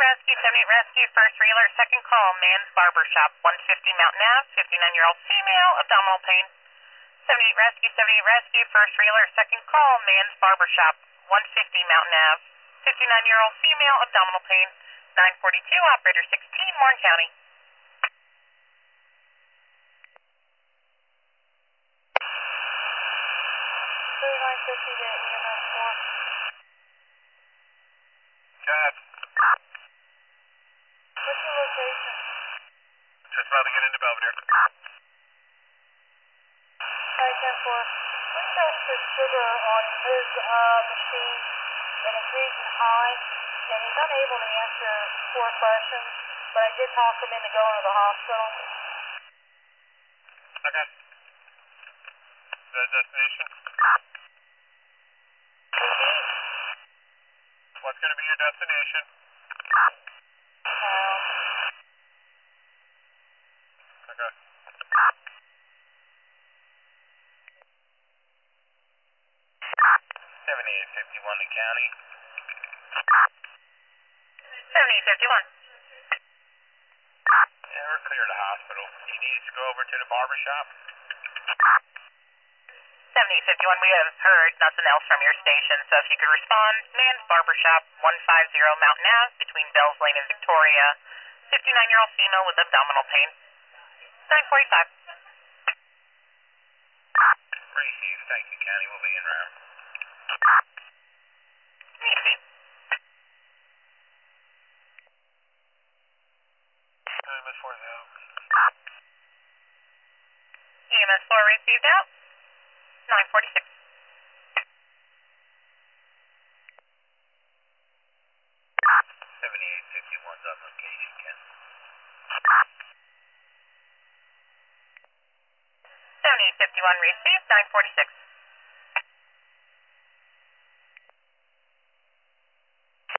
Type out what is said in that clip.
Rescue, 78 Rescue, first reeler, second call, man's barber shop, 150 Mountain Ave, 59-year-old female, abdominal pain. 78 Rescue, first reeler, second call, man's barber shop, 150 Mountain Ave, 59-year-old female, abdominal pain. 942, operator 16, Warren County. 3950 to EMS 4. Chad, What's your location? just about to get into Belvedere. 510-4. We checked the sugar on his machine, and it's reading high, and he's unable to answer 4 questions, but I did talk him into going to the hospital. Okay. The destination? What's going to be your destination? Okay. 7851 to county. 7851. Yeah, we're clear to hospital. You need us to go over to the barber shop? 7851, we have heard nothing else from your station, so if you could respond, man's barber shop, 150 Mountain Ave, between Bells Lane and Victoria, 59-year-old female with abdominal pain. 945. Received. Thank you, county. We'll be in round. Easy. EMS 4 is out. EMS 4 received out. 946. 7851's on location, Ken. 7851 received. 946.